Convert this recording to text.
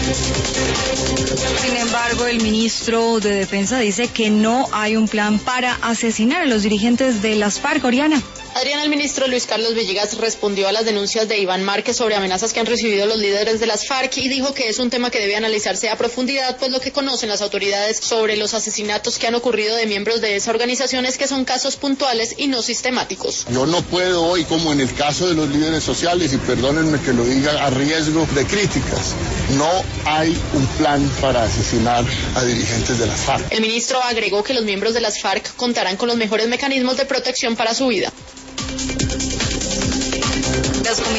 Sin embargo, el ministro de Defensa dice que no hay un plan para asesinar a los dirigentes de las FARC. Oriana. Adriana, el ministro Luis Carlos Villegas respondió a las denuncias de Iván Márquez sobre amenazas que han recibido los líderes de las FARC y dijo que es un tema que debe analizarse a profundidad, pues lo que conocen las autoridades sobre los asesinatos que han ocurrido de miembros de esa organización es que son casos puntuales y no sistemáticos. Yo no puedo hoy, como en el caso de los líderes sociales, y perdónenme que lo diga a riesgo de críticas, no hay un plan para asesinar a dirigentes de las FARC. El ministro agregó que los miembros de las FARC contarán con los mejores mecanismos de protección para su vida.